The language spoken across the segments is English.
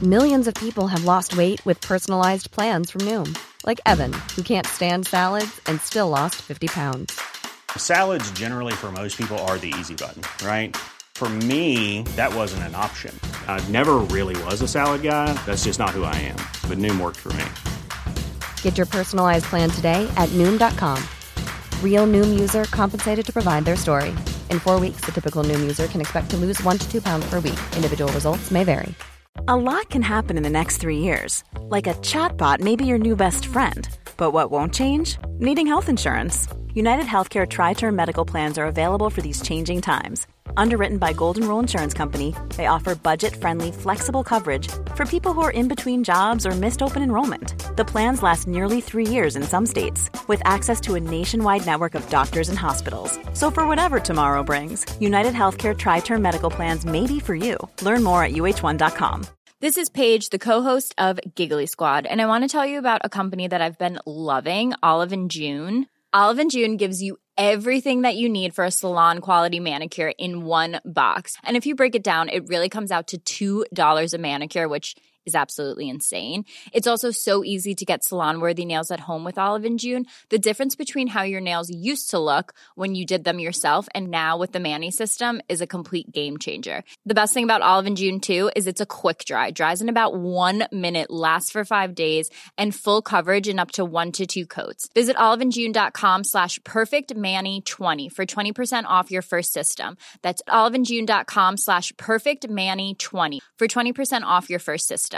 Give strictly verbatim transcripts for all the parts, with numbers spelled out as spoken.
Millions of people have lost weight with personalized plans from Noom. Like Evan, who can't stand salads and still lost fifty pounds. Salads generally for most people are the easy button, right? For me, that wasn't an option. I never really was a salad guy. That's just not who I am. But Noom worked for me. Get your personalized plan today at Noom dot com. Real Noom user compensated to provide their story. In four weeks, the typical Noom user can expect to lose one to two pounds per week. Individual results may vary. A lot can happen in the next three years. Like a chatbot may be your new best friend. But what won't change? Needing health insurance. United Healthcare Tri-Term Medical Plans are available for these changing times. Underwritten by Golden Rule Insurance Company, they offer budget-friendly, flexible coverage for people who are in between jobs or missed open enrollment. The plans last nearly three years in some states, with access to a nationwide network of doctors and hospitals. So for whatever tomorrow brings, United Healthcare Tri-Term Medical Plans may be for you. Learn more at U H one dot com. This is Paige, the co-host of Giggly Squad, and I want to tell you about a company that I've been loving, Olive and June. Olive and June gives you everything that you need for a salon-quality manicure in one box. And if you break it down, it really comes out to two dollars a manicure, which is absolutely insane. It's also so easy to get salon-worthy nails at home with Olive and June. The difference between how your nails used to look when you did them yourself and now with the Mani system is a complete game changer. The best thing about Olive and June, too, is it's a quick dry. Dries in about one minute, lasts for five days, and full coverage in up to one to two coats. Visit oliveandjune.com slash perfectmani20 for twenty percent off your first system. That's oliveandjune.com slash perfectmani20 for twenty percent off your first system.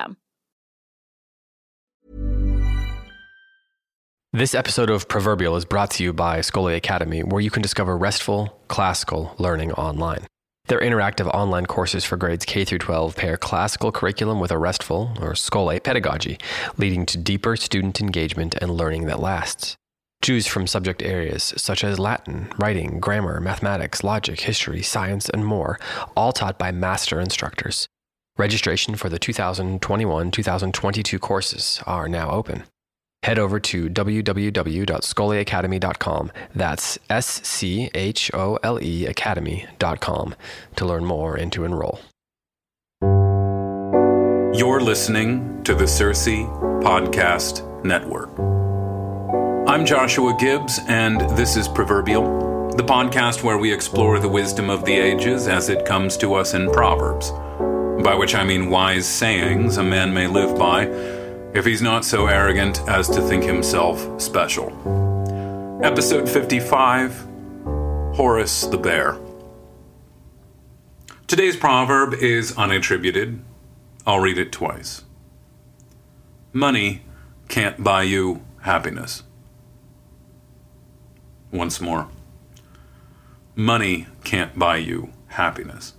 This episode of Proverbial is brought to you by Scholia Academy, where you can discover restful, classical learning online. Their interactive online courses for grades K through twelve pair classical curriculum with a restful, or Scholae, pedagogy, leading to deeper student engagement and learning that lasts. Choose from subject areas such as Latin, writing, grammar, mathematics, logic, history, science, and more, all taught by master instructors. Registration for the two thousand twenty-one two thousand twenty-two courses are now open. Head over to w w w dot scholia academy dot com, that's S C H O L E academy dot com, to learn more and to enroll. You're listening to the Circe Podcast Network. I'm Joshua Gibbs, and this is Proverbial, the podcast where we explore the wisdom of the ages as it comes to us in Proverbs. By which I mean wise sayings a man may live by if he's not so arrogant as to think himself special. Episode fifty-five, Horace the Bear. Today's proverb is unattributed. I'll read it twice. Money can't buy you happiness. Once more. Money can't buy you happiness.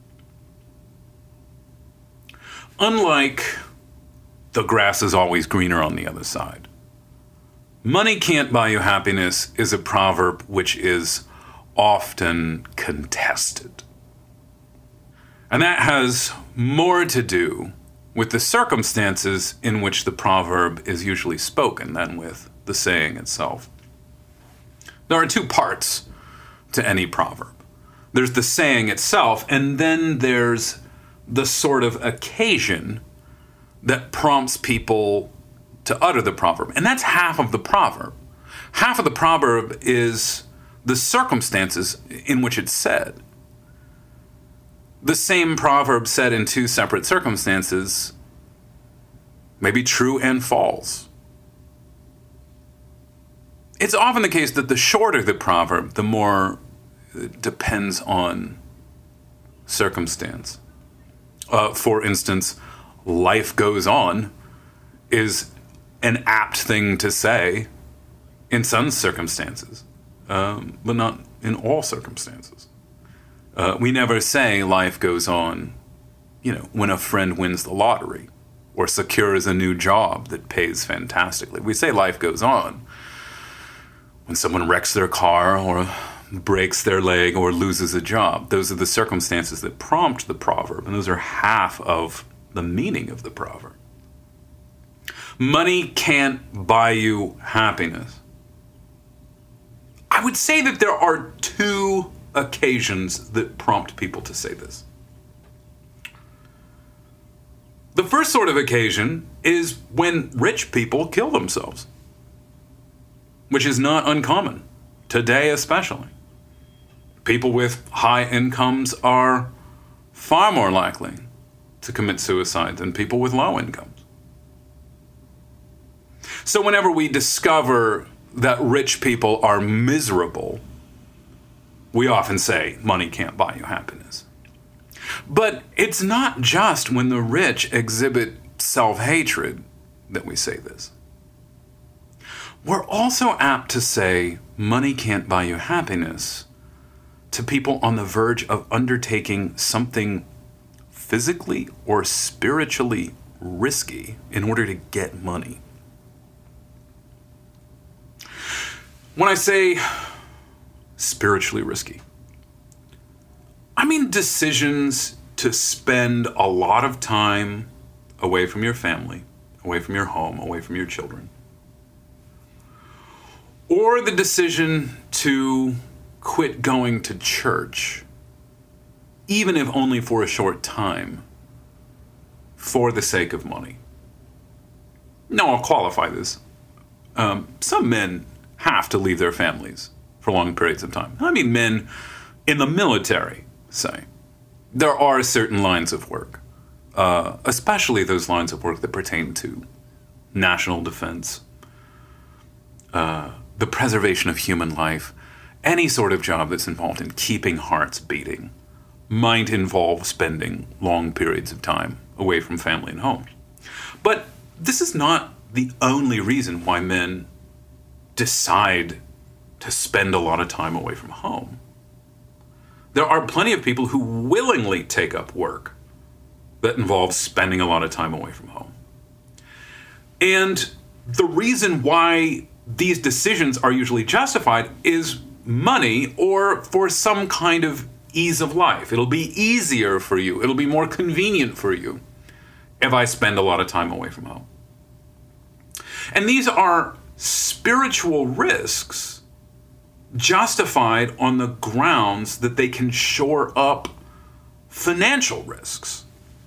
Unlike the grass is always greener on the other side, money can't buy you happiness is a proverb which is often contested. And that has more to do with the circumstances in which the proverb is usually spoken than with the saying itself. There are two parts to any proverb. There's the saying itself, and then there's the sort of occasion that prompts people to utter the proverb. And that's half of the proverb. Half of the proverb is the circumstances in which it's said. The same proverb said in two separate circumstances may be true and false. It's often the case that the shorter the proverb, the more it depends on circumstance. Uh, for instance, life goes on is an apt thing to say in some circumstances, um, but not in all circumstances. Uh, we never say life goes on, you know, when a friend wins the lottery or secures a new job that pays fantastically. We say life goes on when someone wrecks their car or breaks their leg or loses a job. Those are the circumstances that prompt the proverb, and those are half of the meaning of the proverb. Money can't buy you happiness. I would say that there are two occasions that prompt people to say this. The first sort of occasion is when rich people kill themselves, which is not uncommon, today especially. People with high incomes are far more likely to commit suicide than people with low incomes. So whenever we discover that rich people are miserable, we often say, money can't buy you happiness. But it's not just when the rich exhibit self-hatred that we say this. We're also apt to say, money can't buy you happiness, to people on the verge of undertaking something physically or spiritually risky in order to get money. When I say spiritually risky, I mean decisions to spend a lot of time away from your family, away from your home, away from your children. Or the decision to quit going to church, even if only for a short time, for the sake of money. No, I'll qualify this. Um, some men have to leave their families for long periods of time. I mean men in the military, say. There are certain lines of work, uh, especially those lines of work that pertain to national defense, uh, the preservation of human life. Any sort of job that's involved in keeping hearts beating might involve spending long periods of time away from family and home. But this is not the only reason why men decide to spend a lot of time away from home. There are plenty of people who willingly take up work that involves spending a lot of time away from home. And the reason why these decisions are usually justified is money, or for some kind of ease of life. It'll be easier for you. It'll be more convenient for you if I spend a lot of time away from home. And these are spiritual risks justified on the grounds that they can shore up financial risks.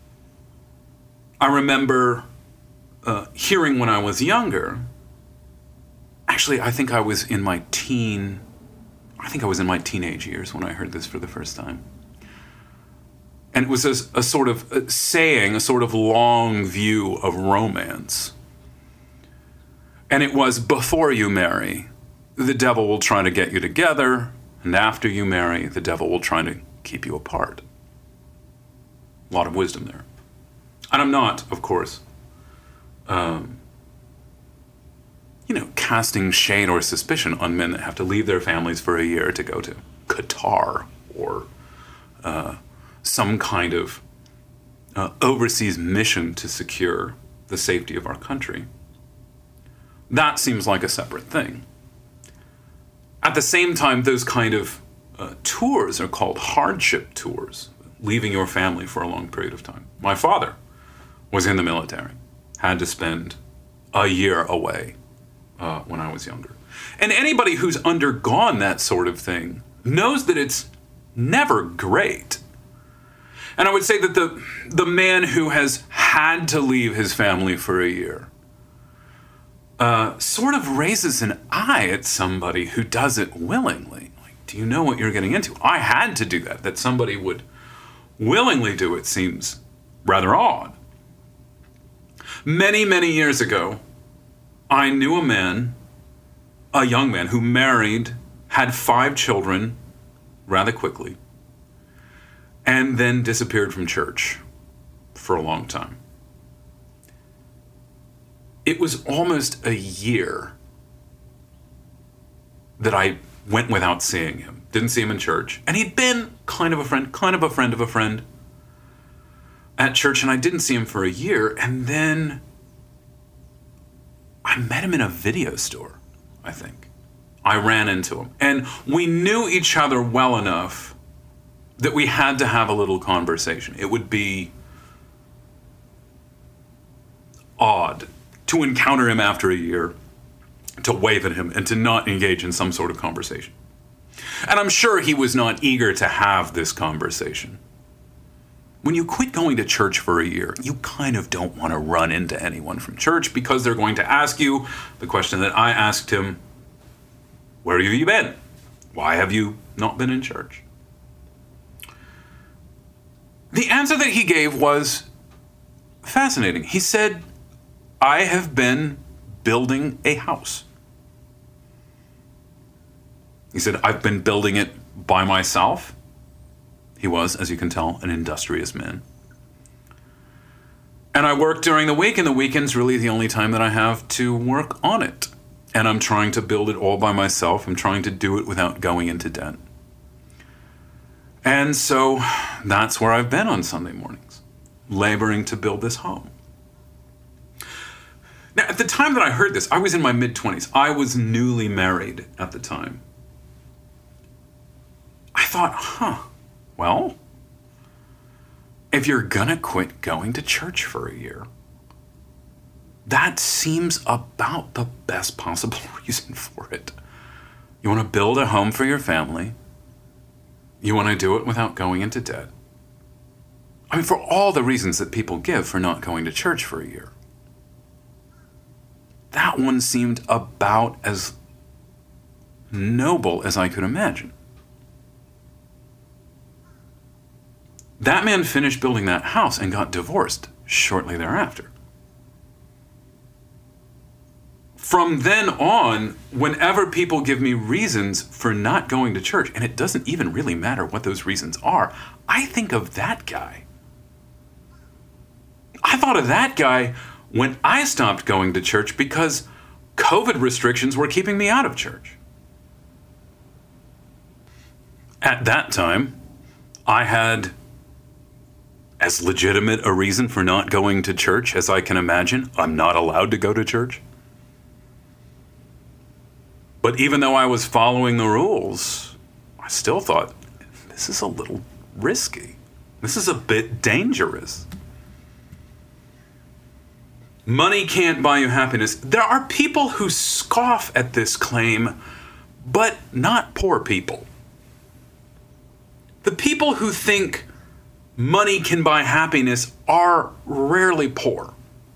I remember uh, hearing when I was younger, actually, I think I was in my teen I think I was in my teenage years when I heard this for the first time. And it was a, a sort of a saying, a sort of long view of romance. And it was, before you marry, the devil will try to get you together, and after you marry, the devil will try to keep you apart. A lot of wisdom there. And I'm not, of course, um, you know, casting shade or suspicion on men that have to leave their families for a year to go to Qatar or uh, some kind of uh, overseas mission to secure the safety of our country. That seems like a separate thing. At the same time, those kind of uh, tours are called hardship tours, leaving your family for a long period of time. My father was in the military, had to spend a year away Uh, when I was younger. And anybody who's undergone that sort of thing knows that it's never great. And I would say that the the man who has had to leave his family for a year uh, sort of raises an eye at somebody who does it willingly. Like, do you know what you're getting into? I had to do that. That somebody would willingly do it seems rather odd. Many, many years ago, I knew a man, a young man, who married, had five children rather quickly, and then disappeared from church for a long time. It was almost a year that I went without seeing him. Didn't see him in church. And he'd been kind of a friend, kind of a friend of a friend at church, and I didn't see him for a year, and then I met him in a video store, I think. I ran into him. And we knew each other well enough that we had to have a little conversation. It would be odd to encounter him after a year, to wave at him, and to not engage in some sort of conversation. And I'm sure he was not eager to have this conversation. when you quit going to church for a year, you kind of don't want to run into anyone from church because they're going to ask you the question that I asked him, where have you been? Why have you not been in church? The answer that he gave was fascinating. He said, I have been building a house. He said, I've been building it by myself. He was, as you can tell, an industrious man. And I work during the week, and the weekend's really the only time that I have to work on it. And I'm trying to build it all by myself. I'm trying to do it without going into debt. And so that's where I've been on Sunday mornings, laboring to build this home. Now, at the time that I heard this, I was in my mid-twenties. I was newly married at the time. I thought, huh, well, if you're gonna quit going to church for a year, that seems about the best possible reason for it. You want to build a home for your family. You want to do it without going into debt. I mean, for all the reasons that people give for not going to church for a year. That one seemed about as noble as I could imagine. That man finished building that house and got divorced shortly thereafter. From then on, whenever people give me reasons for not going to church, and it doesn't even really matter what those reasons are, I think of that guy. I thought of that guy when I stopped going to church because COVID restrictions were keeping me out of church. At that time, I had as legitimate a reason for not going to church as I can imagine. I'm not allowed to go to church. But even though I was following the rules, I still thought, this is a little risky. This is a bit dangerous. Money can't buy you happiness. There are people who scoff at this claim, but not poor people. The people who think money can buy happiness are rarely poor.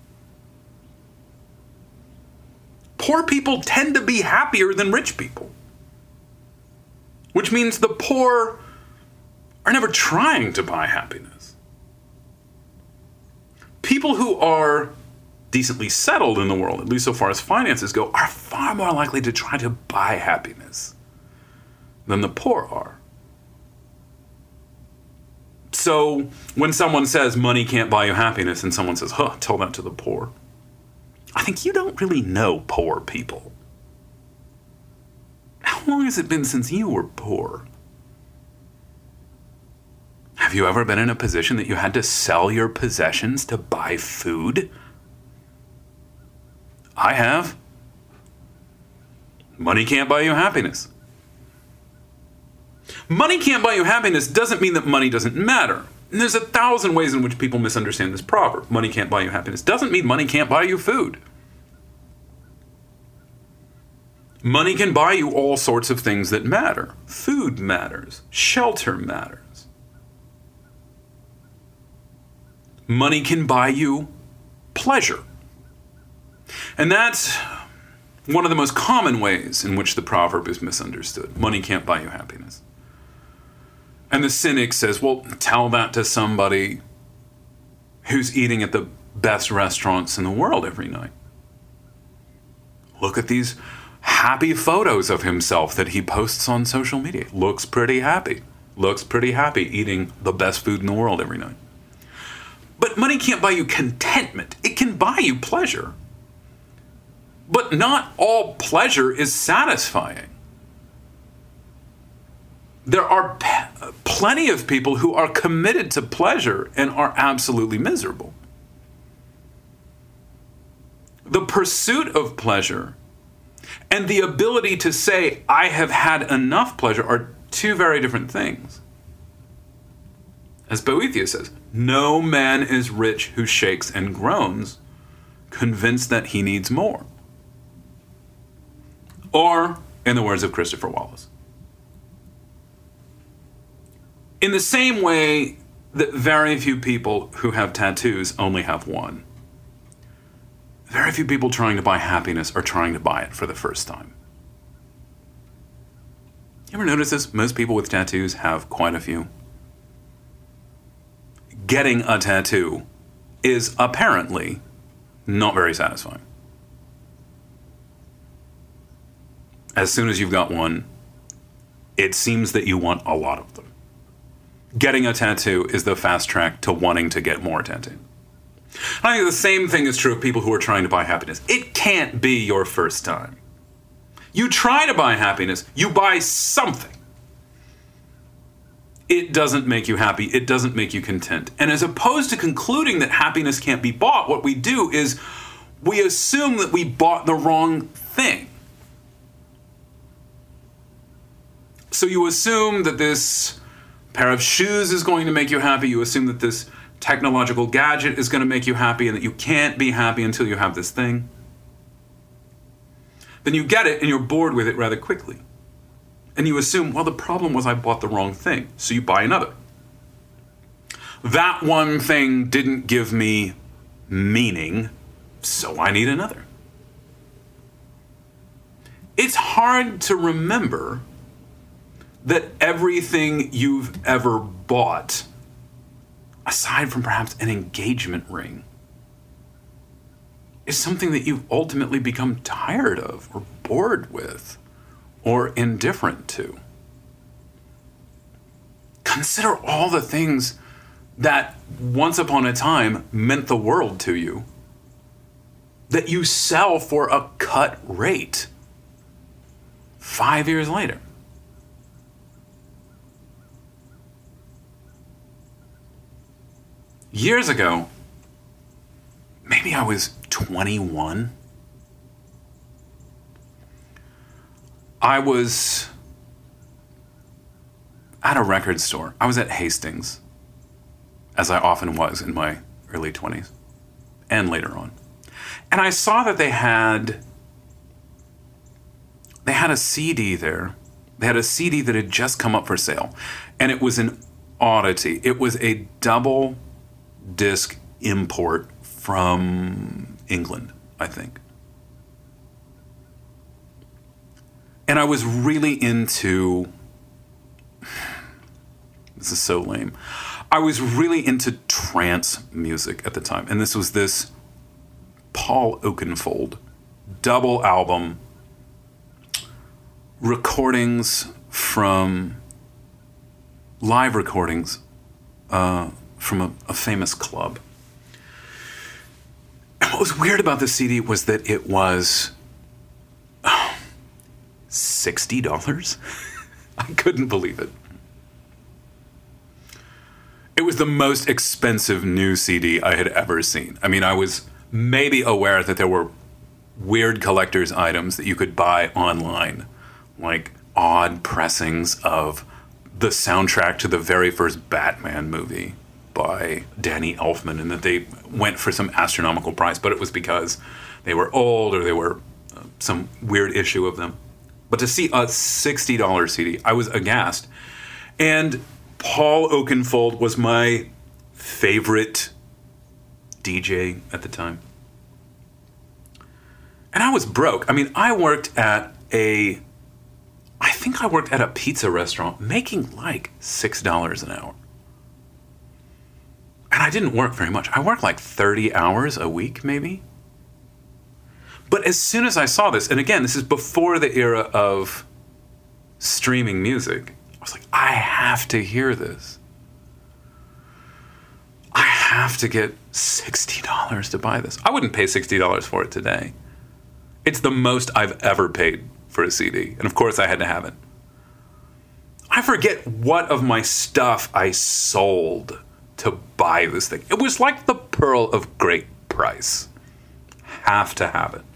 Poor people tend to be happier than rich people, which means the poor are never trying to buy happiness. People who are decently settled in the world, at least so far as finances go, are far more likely to try to buy happiness than the poor are. So when someone says money can't buy you happiness and someone says, huh, tell that to the poor, I think you don't really know poor people. How long has it been since you were poor? Have you ever been in a position that you had to sell your possessions to buy food? I have. Money can't buy you happiness. Money can't buy you happiness doesn't mean that money doesn't matter. And there's a thousand ways in which people misunderstand this proverb. Money can't buy you happiness doesn't mean money can't buy you food. Money can buy you all sorts of things that matter. Food matters. Shelter matters. Money can buy you pleasure. And that's one of the most common ways in which the proverb is misunderstood. Money can't buy you happiness. And the cynic says, well, tell that to somebody who's eating at the best restaurants in the world every night. Look at these happy photos of himself that he posts on social media. Looks pretty happy. Looks pretty happy eating the best food in the world every night. But money can't buy you contentment. It can buy you pleasure. But not all pleasure is satisfying. There are p- plenty of people who are committed to pleasure and are absolutely miserable. The pursuit of pleasure and the ability to say, I have had enough pleasure, are two very different things. As Boethius says, no man is rich who shakes and groans, convinced that he needs more. Or, in the words of Christopher Wallace, in the same way that very few people who have tattoos only have one. Very few people trying to buy happiness are trying to buy it for the first time. You ever notice this? Most people with tattoos have quite a few. Getting a tattoo is apparently not very satisfying. As soon as you've got one, it seems that you want a lot of them. Getting a tattoo is the fast track to wanting to get more tattooed. I think the same thing is true of people who are trying to buy happiness. It can't be your first time. You try to buy happiness, you buy something. It doesn't make you happy, it doesn't make you content. And as opposed to concluding that happiness can't be bought, what we do is we assume that we bought the wrong thing. So you assume that this pair of shoes is going to make you happy, you assume that this technological gadget is going to make you happy, and that you can't be happy until you have this thing. Then you get it and you're bored with it rather quickly. And you assume, well, the problem was I bought the wrong thing, so you buy another. That one thing didn't give me meaning, so I need another. It's hard to remember that everything you've ever bought, aside from perhaps an engagement ring, is something that you've ultimately become tired of or bored with or indifferent to. Consider all the things that once upon a time meant the world to you that you sell for a cut rate five years later. Years ago, maybe I was twenty-one. I was at a record store. I was at Hastings, as I often was in my early twenties and later on. And I saw that they had they had a C D there. They had a C D that had just come up for sale. And it was an oddity. It was a double disc import from England, I think. And I was really into, this is so lame, I was really into trance music at the time. And this was this Paul Oakenfold double album, recordings from, live recordings uh, from a, a famous club. And what was weird about the C D was that it was oh, sixty dollars. I couldn't believe it. It was the most expensive new C D I had ever seen. I mean, I was maybe aware that there were weird collector's items that you could buy online, like odd pressings of the soundtrack to the very first Batman movie by Danny Elfman, and that they went for some astronomical price, but it was because they were old or they were uh, some weird issue of them. But to see a sixty dollars C D, I was aghast. And Paul Oakenfold was my favorite D J at the time. And I was broke. I mean, I worked at a, I think I worked at a pizza restaurant making like six dollars an hour. And I didn't work very much. I worked like thirty hours a week, maybe. But as soon as I saw this, and again, this is before the era of streaming music, I was like, I have to hear this. I have to get sixty dollars to buy this. I wouldn't pay sixty dollars for it today. It's the most I've ever paid for a C D. And of course I had to have it. I forget what of my stuff I sold to buy this thing. It was like the pearl of great price. Have to have it.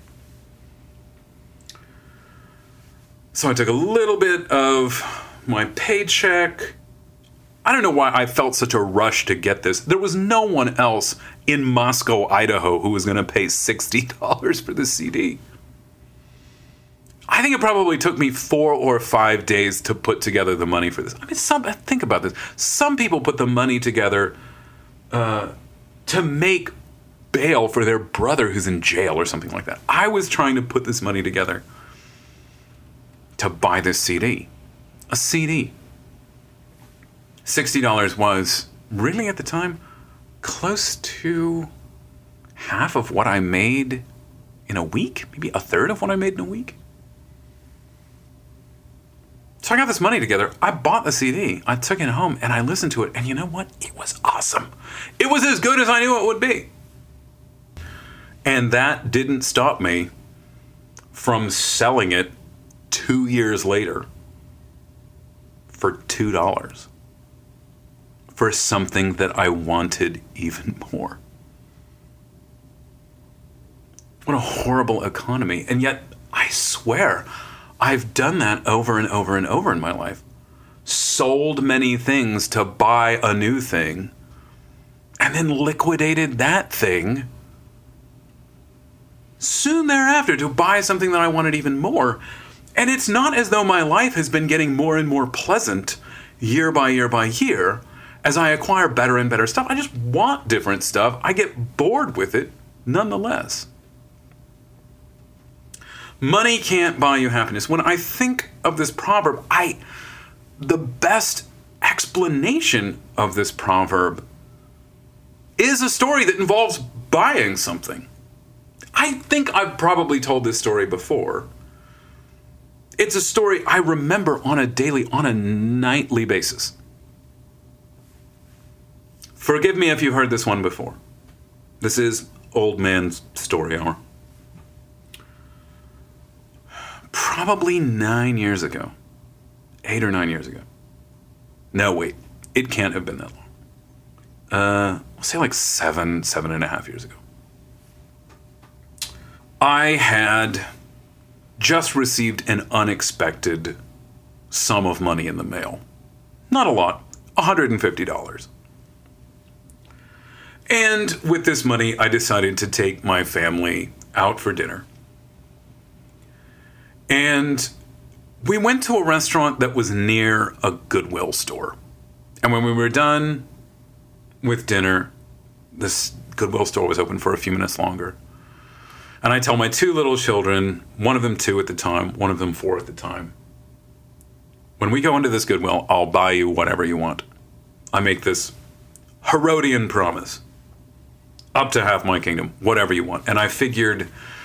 So I took a little bit of my paycheck. I don't know why I felt such a rush to get this. There was no one else in Moscow, Idaho, who was going to pay sixty dollars for this C D. I I think it probably took me four or five days to put together the money for this. I mean, some, think about this. Some people put the money together uh, to make bail for their brother who's in jail or something like that. I was trying to put this money together to buy this C D. A C D. sixty dollars was really at the time close to half of what I made in a week, maybe a third of what I made in a week. So I got this money together. I bought the C D. I took it home and I listened to it. And you know what? It was awesome. It was as good as I knew it would be. And that didn't stop me from selling it two years later for two dollars for something that I wanted even more. What a horrible economy. And yet, I swear, I've done that over and over and over in my life. Sold many things to buy a new thing, and then liquidated that thing soon thereafter to buy something that I wanted even more. And it's not as though my life has been getting more and more pleasant year by year by year as I acquire better and better stuff. I just want different stuff. I get bored with it nonetheless. Money can't buy you happiness. When I think of this proverb, I the best explanation of this proverb is a story that involves buying something. I think I've probably told this story before. It's a story I remember on a daily, on a nightly basis. Forgive me if you've heard this one before. This is Old Man's Story Hour. Probably nine years ago. Eight or nine years ago. No, wait. It can't have been that long. Uh, I'll say like seven, seven and a half years ago. I had just received an unexpected sum of money in the mail. Not a lot. one hundred fifty dollars. And with this money, I decided to take my family out for dinner. And we went to a restaurant that was near a Goodwill store. And when we were done with dinner, this Goodwill store was open for a few minutes longer. And I tell my two little children, one of them two at the time, one of them four at the time, when we go into this Goodwill, I'll buy you whatever you want. I make this Herodian promise. Up to half my kingdom, whatever you want. And I figured,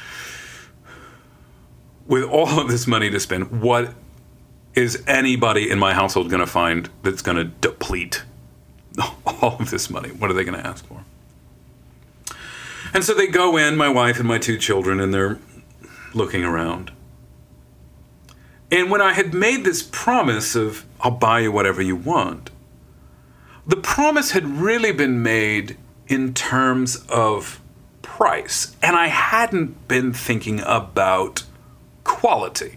with all of this money to spend, what is anybody in my household going to find that's going to deplete all of this money? What are they going to ask for? And so they go in, my wife and my two children, and they're looking around. And when I had made this promise of, I'll buy you whatever you want, the promise had really been made in terms of price. And I hadn't been thinking about quality.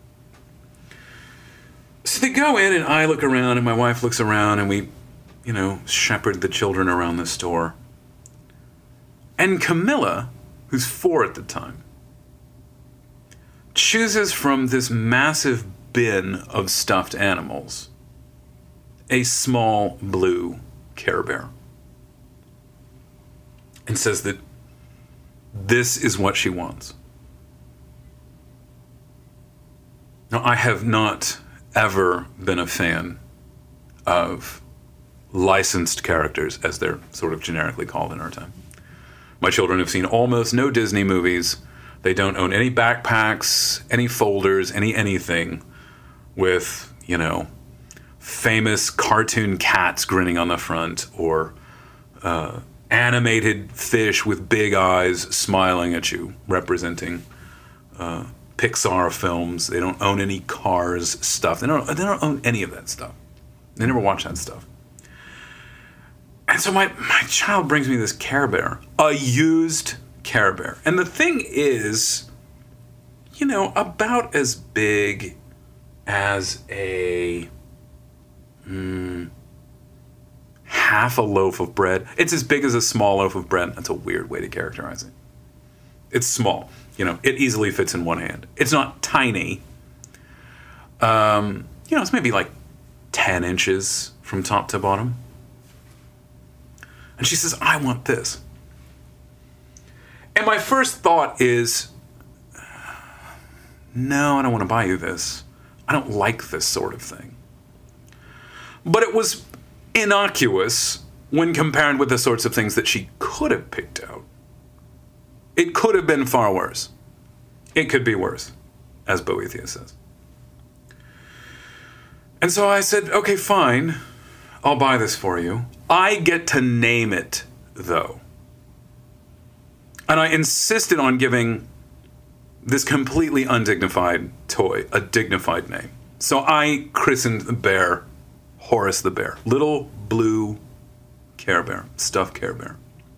So they go in and I look around and my wife looks around and we, you know, shepherd the children around the store. And Camilla, who's four at the time, chooses from this massive bin of stuffed animals a small blue Care Bear. And says that this is what she wants. Now, I have not ever been a fan of licensed characters, as they're sort of generically called in our time. My children have seen almost no Disney movies. They don't own any backpacks, any folders, any anything with, you know, famous cartoon cats grinning on the front or uh, animated fish with big eyes smiling at you, representing uh, Pixar films. They don't own any Cars stuff. They don't, they don't own any of that stuff. They never watch that stuff. And so my, my child brings me this Care Bear, a used Care Bear. And the thing is, you know, about as big as a mm, half a loaf of bread. It's as big as a small loaf of bread. That's a weird way to characterize it. It's small. You know, it easily fits in one hand. It's not tiny. Um, you know, it's maybe like ten inches from top to bottom. And she says, I want this. And my first thought is, no, I don't want to buy you this. I don't like this sort of thing. But it was innocuous when compared with the sorts of things that she could have picked out. It could have been far worse. It could be worse, as Boethius says. And so I said, okay, fine. I'll buy this for you. I get to name it, though. And I insisted on giving this completely undignified toy a dignified name. So I christened the bear Horace the Bear. Little blue Care Bear, stuffed Care Bear.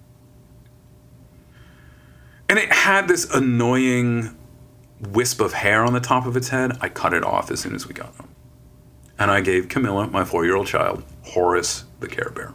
And it had this annoying wisp of hair on the top of its head. I cut it off as soon as we got home. And I gave Camilla, my four-year-old child, Horace the Care Bear.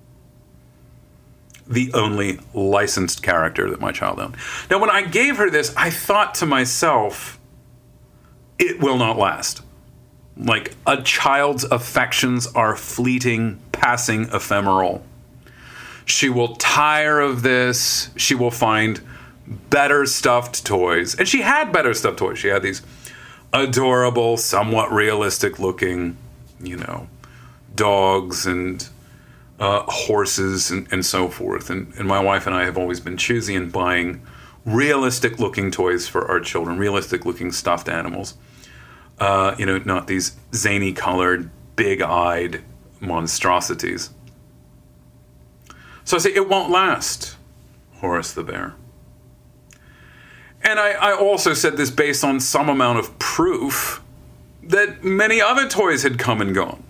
The only licensed character that my child owned. Now, when I gave her this, I thought to myself, it will not last. Like, a child's affections are fleeting, passing, ephemeral. She will tire of this. She will find better stuffed toys. And she had better stuffed toys. She had these adorable, somewhat realistic looking, you know, dogs and uh, horses and, and so forth. And, and my wife and I have always been choosy in buying realistic looking toys for our children, realistic looking stuffed animals. Uh, you know, not these zany colored, big eyed monstrosities. So I say, it won't last, Horace the Bear. And I, I also said this based on some amount of proof that many other toys had come and gone.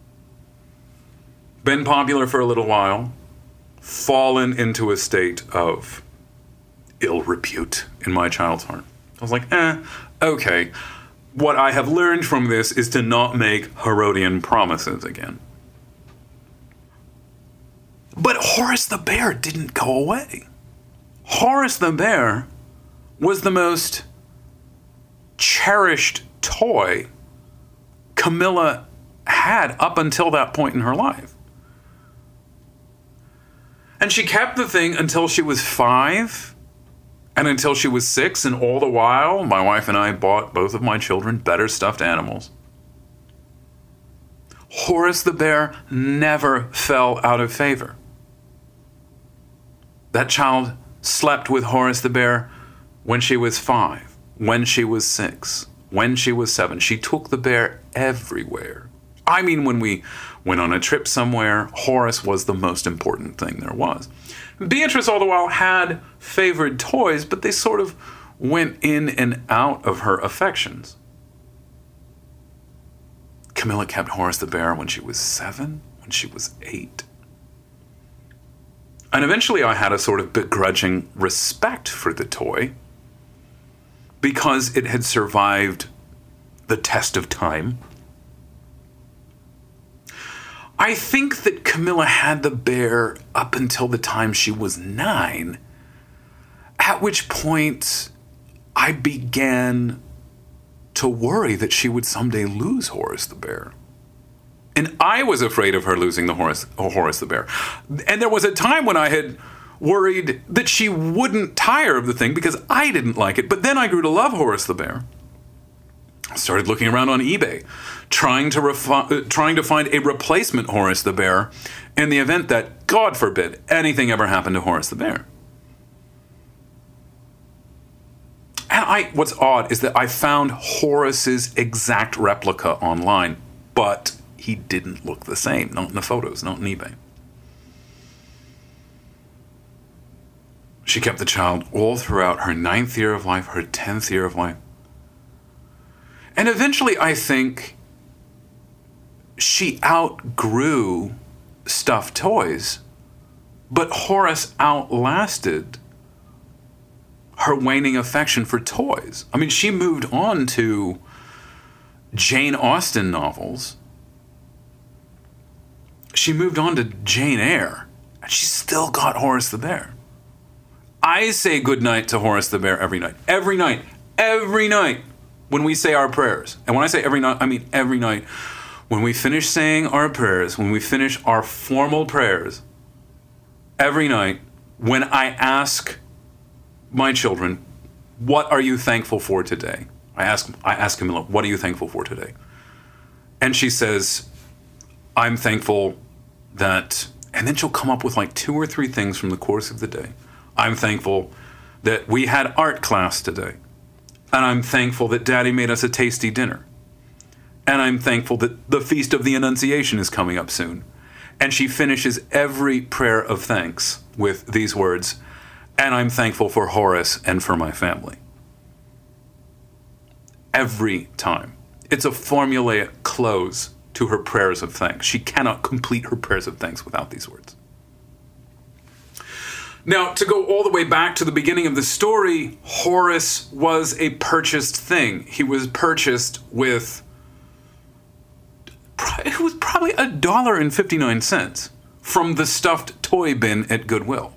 Been popular for a little while, fallen into a state of ill repute in my child's heart. I was like, eh, okay. What I have learned from this is to not make Herodian promises again. But Horace the Bear didn't go away. Horace the Bear was the most cherished toy Camilla had up until that point in her life. And she kept the thing until she was five and until she was six, and all the while, my wife and I bought both of my children better stuffed animals. Horace the Bear never fell out of favor. That child slept with Horace the Bear when she was five, when she was six, when she was seven. She took the bear everywhere. I mean, when we went on a trip somewhere, Horace was the most important thing there was. Beatrice, all the while, had favored toys, but they sort of went in and out of her affections. Camilla kept Horace the Bear when she was seven, when she was eight. And eventually I had a sort of begrudging respect for the toy because it had survived the test of time. I think that Camilla had the bear up until the time she was nine, at which point I began to worry that she would someday lose Horace the Bear. And I was afraid of her losing the Horace, Horace the Bear. And there was a time when I had worried that she wouldn't tire of the thing because I didn't like it. But then I grew to love Horace the Bear. I started looking around on eBay, trying to refi- uh, trying to find a replacement Horace the Bear in the event that, God forbid, anything ever happened to Horace the Bear. And I, what's odd is that I found Horace's exact replica online, but he didn't look the same, not in the photos, not on eBay. She kept the child all throughout her ninth year of life, her tenth year of life. And eventually, I think she outgrew stuffed toys, but Horace outlasted her waning affection for toys. I mean, she moved on to Jane Austen novels. She moved on to Jane Eyre, and she still got Horace the Bear. I say goodnight to Horace the Bear every night. Every night. Every night when we say our prayers. And when I say every night, I mean every night. When we finish saying our prayers, when we finish our formal prayers, every night, when I ask my children, what are you thankful for today? I ask I ask Camilla, what are you thankful for today? And she says, I'm thankful that, and then she'll come up with like two or three things from the course of the day. I'm thankful that we had art class today. And I'm thankful that Daddy made us a tasty dinner. And I'm thankful that the Feast of the Annunciation is coming up soon. And she finishes every prayer of thanks with these words, and I'm thankful for Horace and for my family. Every time. It's a formulaic close to her prayers of thanks. She cannot complete her prayers of thanks without these words. Now, to go all the way back to the beginning of the story, Horace was a purchased thing. He was purchased with, it was probably a dollar and fifty-nine cents from the stuffed toy bin at Goodwill.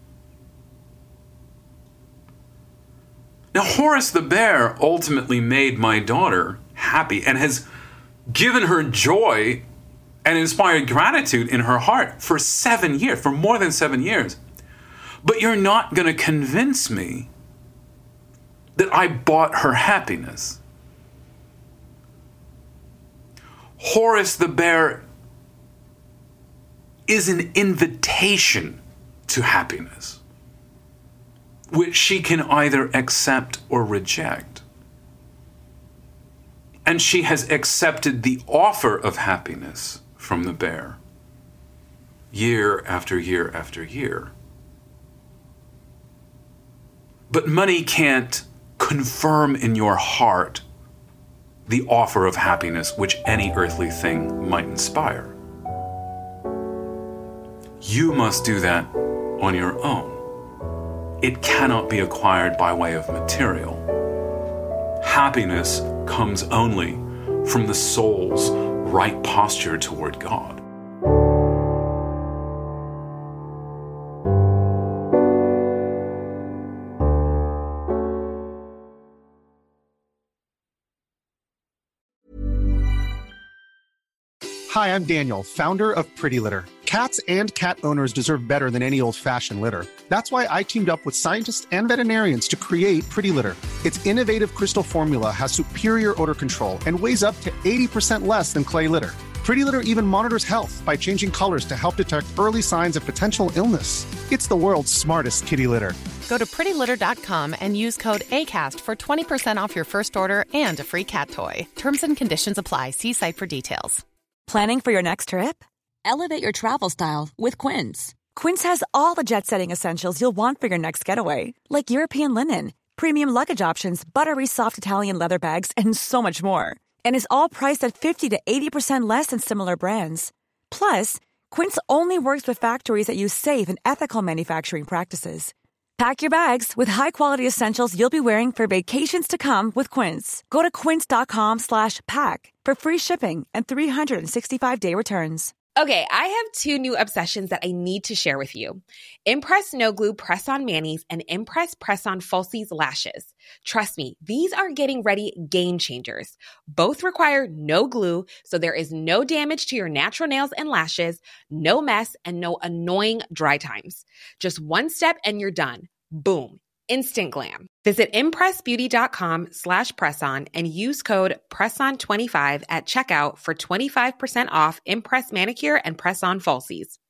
Now, Horace the Bear ultimately made my daughter happy and has given her joy and inspired gratitude in her heart for seven years, for more than seven years. But you're not going to convince me that I bought her happiness. Horace the Bear is an invitation to happiness, which she can either accept or reject. And she has accepted the offer of happiness from the bear year after year after year. But money can't confirm in your heart the offer of happiness which any earthly thing might inspire. You must do that on your own. It cannot be acquired by way of material. Happiness comes only from the soul's right posture toward God. Hi, I'm Daniel, founder of Pretty Litter. Cats and cat owners deserve better than any old-fashioned litter. That's why I teamed up with scientists and veterinarians to create Pretty Litter. Its innovative crystal formula has superior odor control and weighs up to eighty percent less than clay litter. Pretty Litter even monitors health by changing colors to help detect early signs of potential illness. It's the world's smartest kitty litter. Go to pretty litter dot com and use code ACAST for twenty percent off your first order and a free cat toy. Terms and conditions apply. See site for details. Planning for your next trip? Elevate your travel style with Quince. Quince has all the jet-setting essentials you'll want for your next getaway, like European linen, premium luggage options, buttery soft Italian leather bags, and so much more. And is all priced at fifty to eighty percent less than similar brands. Plus, Quince only works with factories that use safe and ethical manufacturing practices. Pack your bags with high-quality essentials you'll be wearing for vacations to come with Quince. Go to quince.com slash pack for free shipping and three sixty-five day returns. Okay, I have two new obsessions that I need to share with you. Impress No Glue Press-On Manis and Impress Press-On Falsies Lashes. Trust me, these are getting ready game changers. Both require no glue, so there is no damage to your natural nails and lashes, no mess, and no annoying dry times. Just one step and you're done. Boom. Instant glam. Visit impressbeauty.com slash presson and use code presson twenty-five at checkout for twenty-five percent off Impress Manicure and Press-On Falsies.